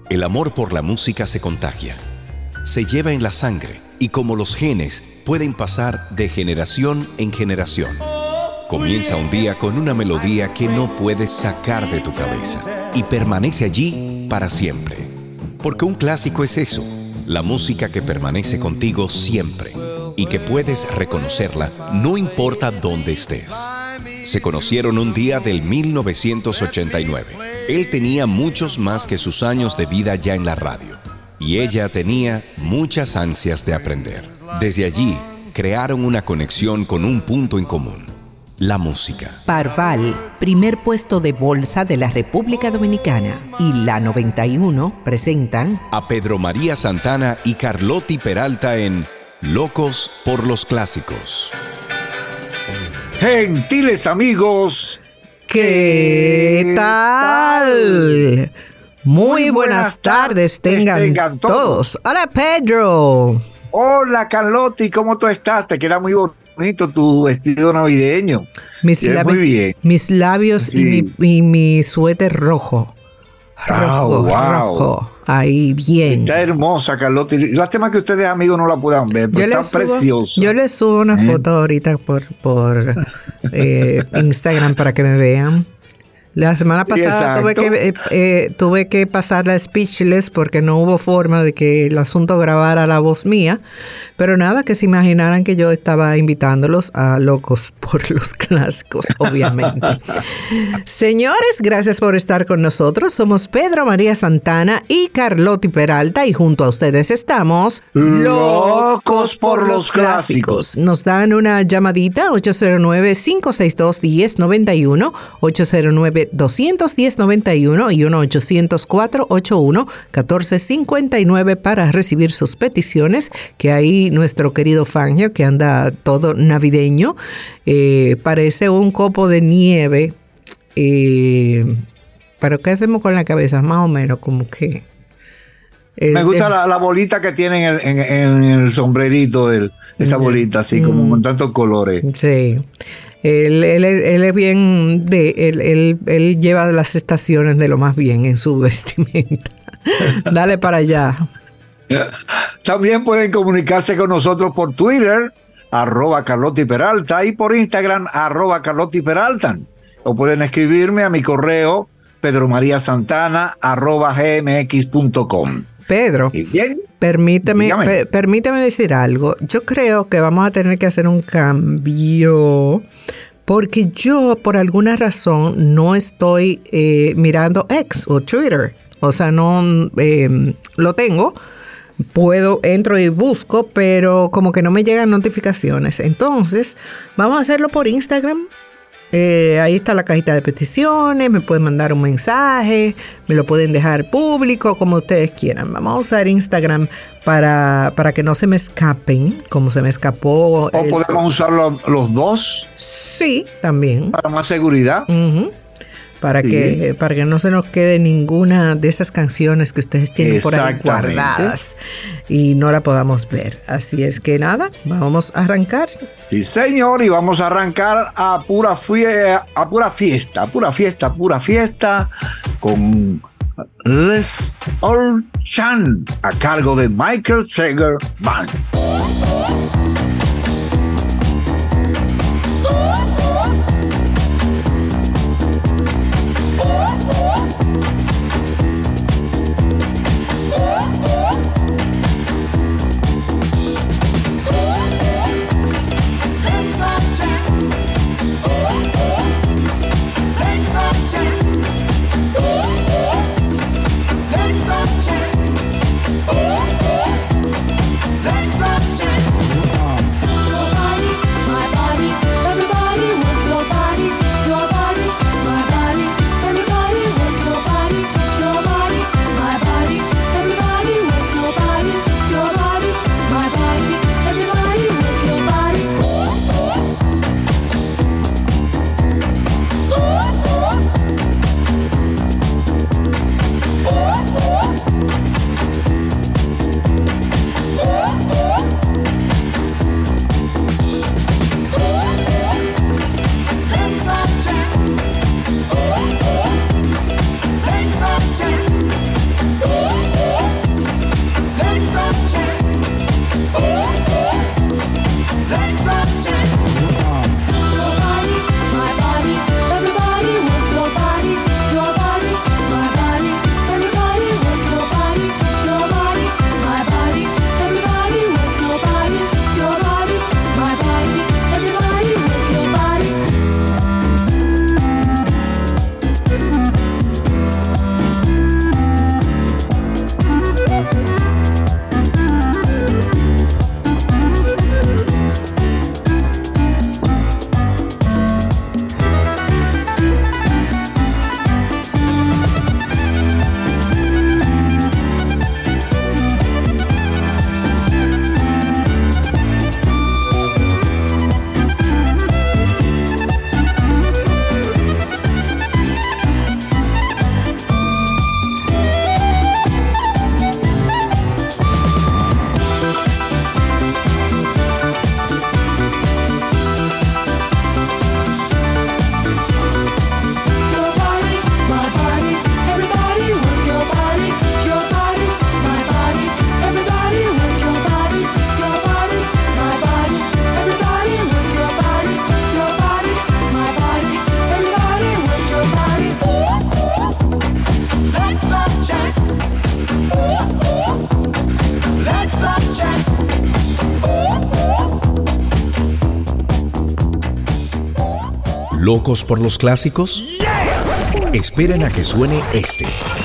El amor por la música se contagia, se lleva en la sangre y como los genes pueden pasar de generación en generación. Comienza un día con una melodía que no puedes sacar de tu cabeza y permanece allí para siempre. Porque un clásico es eso, la música que permanece contigo siempre y que puedes reconocerla no importa dónde estés. Se conocieron un día del 1989. Él tenía muchos más que sus años de vida ya en la radio. Y ella tenía muchas ansias de aprender. Desde allí, crearon una conexión con un punto en común: la música. Parval, primer puesto de bolsa de la República Dominicana, y la 91 presentan a Pedro María Santana y Carlotti Peralta en Locos por los Clásicos. Gentiles amigos, ¿qué tal? Muy buenas tardes tengan todos. Hola, Pedro. Hola, Carlotti, ¿cómo tú estás? Te queda muy bonito tu vestido navideño. Muy bien. Mis labios, sí. y mi suéter rojo. Rojo. Ahí, bien. Está hermosa, Carlotti. Lástima que ustedes, amigos, no la puedan ver, pero está preciosa. Yo les subo una foto ahorita por Instagram para que me vean. La semana pasada tuve que pasarla speechless porque no hubo forma de que el asunto grabara la voz mía. Pero nada, que se imaginaran que yo estaba invitándolos a Locos por los Clásicos, obviamente. Señores, gracias por estar con nosotros. Somos Pedro María Santana y Carlotti Peralta y junto a ustedes estamos Locos por los Clásicos. Nos dan una llamadita, 809-562-1091, 809-210-91 y 1-800-481-1459 para recibir sus peticiones, que ahí nuestro querido Fangio, que anda todo navideño, parece un copo de nieve, pero ¿qué hacemos con la cabeza? Más o menos como que... Me gusta la bolita que tiene en el sombrerito, esa bolita así como con tantos colores. Sí. Él es bien él lleva las estaciones de lo más bien en su vestimenta. Dale para allá. También pueden comunicarse con nosotros por Twitter, @Carlotti Peralta, y por Instagram, @Carlotti Peralta. O pueden escribirme a mi correo, pedromariasantana@gmx.com. Pedro, permíteme decir algo. Yo creo que vamos a tener que hacer un cambio porque yo, por alguna razón, no estoy mirando X o Twitter. O sea, no lo tengo. Entro y busco, pero como que no me llegan notificaciones. Entonces, vamos a hacerlo por Instagram. Ahí está la cajita de peticiones, me pueden mandar un mensaje, me lo pueden dejar público, como ustedes quieran. Vamos a usar Instagram para que no se me escapen, como se me escapó. ¿O podemos usar los dos? Sí, también. Para más seguridad. Uh-huh. Para que no se nos quede ninguna de esas canciones que ustedes tienen por ahí guardadas y no la podamos ver. Así es que nada, vamos a arrancar. Sí, señor, y vamos a arrancar a pura fiesta con Let's All Chant a cargo de Michael Sager Band. Let's ¿Locos por los clásicos? Esperen a que suene este.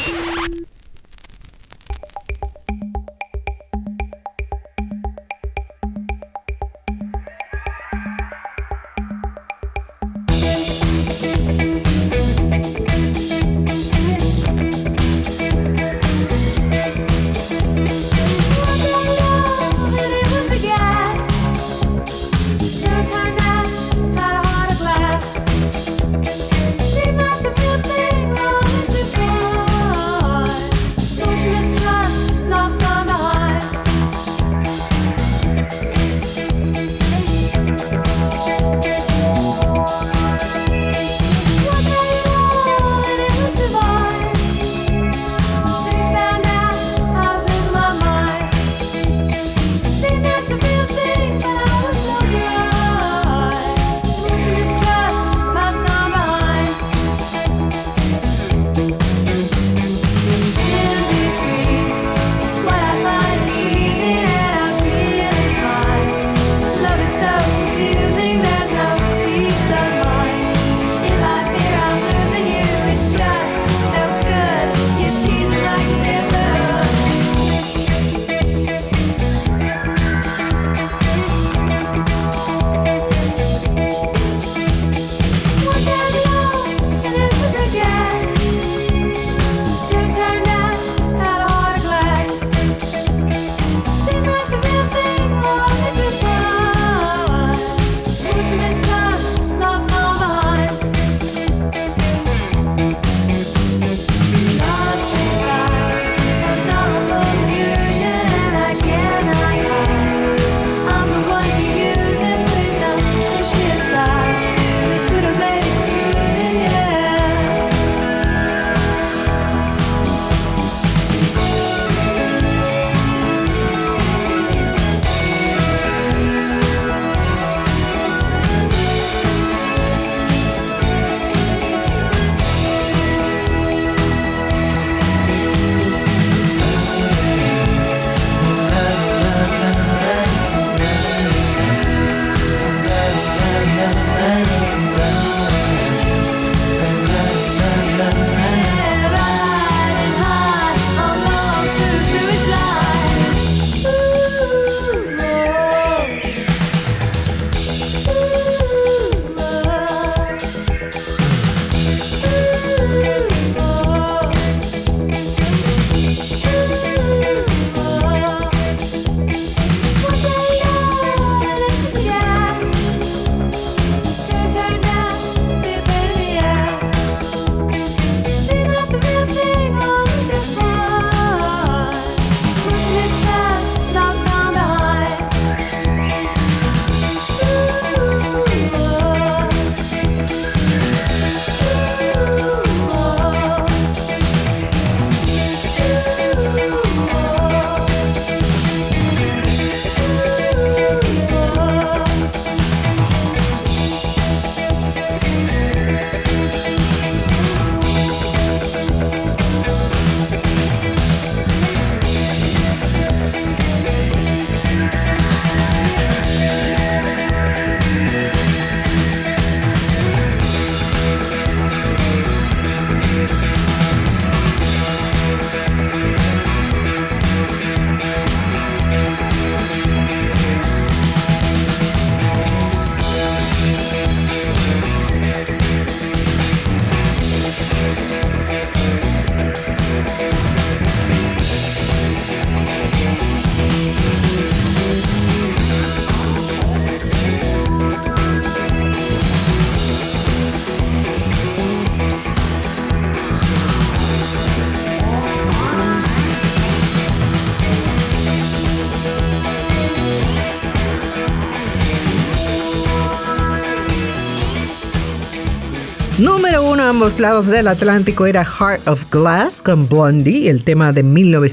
Número 1 a ambos lados del Atlántico era Heart of Glass con Blondie, el tema de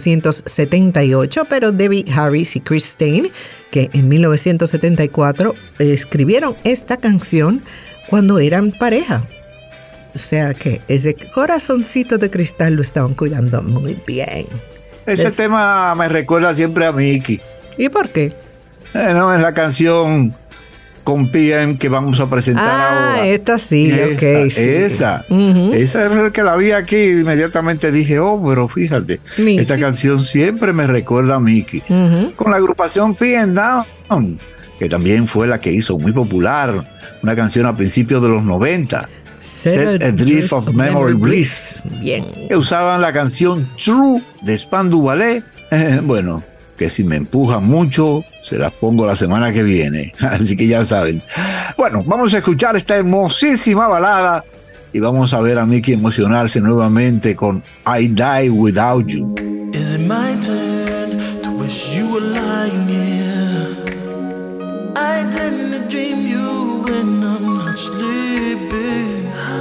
1978, pero Debbie Harris y Chris Stein, que en 1974 escribieron esta canción cuando eran pareja. O sea que ese corazoncito de cristal lo estaban cuidando muy bien. Ese tema me recuerda siempre a Mickey. ¿Y por qué? No, es la canción con PM que vamos a presentar ahora. Esta sí, esa, esa es la que la vi aquí y inmediatamente dije, pero fíjate, Mickey. Esta canción siempre me recuerda a Mickey. Con la agrupación PM Down, que también fue la que hizo muy popular una canción a principios de los 90. Set a Drift of Memory Bliss. Bien. Que usaban la canción True de Spandau Ballet. Bueno, que si me empujan mucho, se las pongo la semana que viene. Así que ya saben. Bueno, vamos a escuchar esta hermosísima balada y vamos a ver a Mickey emocionarse nuevamente con I Die Without You. Is it my turn to wish you were lying here? I tend to dream you when I'm not sleeping.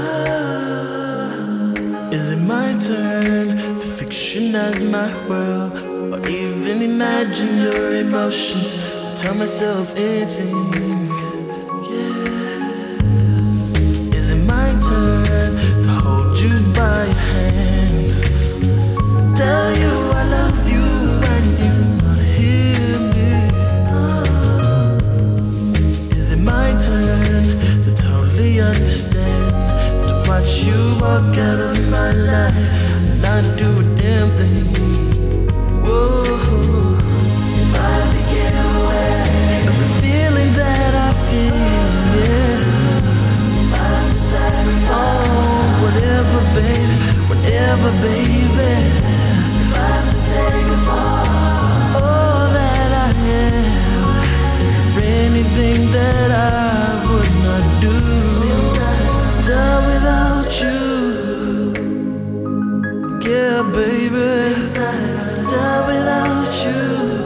Is it my turn to fictionize my world, or even imagine your emotions? Tell myself anything. Yeah. Is it my turn to hold you by your hands? Tell you I love you and you not hear me. Is it my turn to totally understand, to watch you walk out of my life and not do a damn thing? Whoa. If I could get away, every feeling that I feel, yeah. If I had to sacrifice, whatever, baby, whatever, baby. If I had to take apart all that I have, for anything that I would not do, die without you. Yeah, baby, die without you.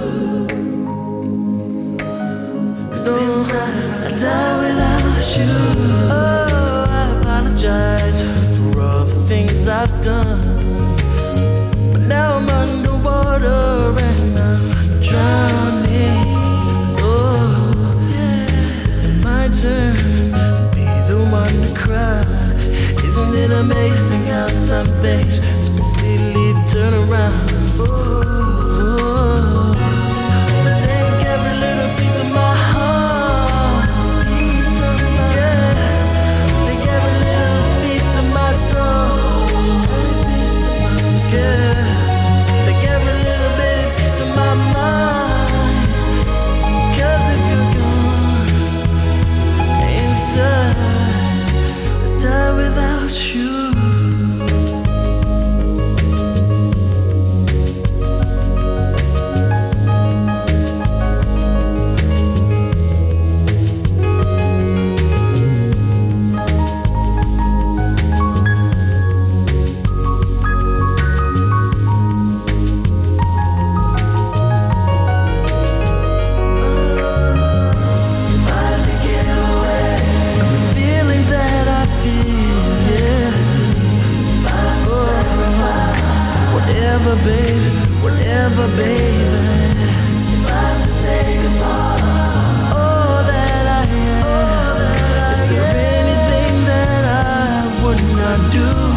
No, I die without you. Oh, I apologize for all the things I've done, but now I'm underwater and I'm drowning. Oh, is it my turn to be the one to cry? Isn't it amazing how some things just completely turn around? Oh, so take every little piece of my heart, yeah. Take every little piece of my soul, yeah. Take every little bitty piece of my mind. 'Cause if you're gone inside, I die without you. Baby, whatever, baby. If I had to take apart all that I have, is there anything that I would not do?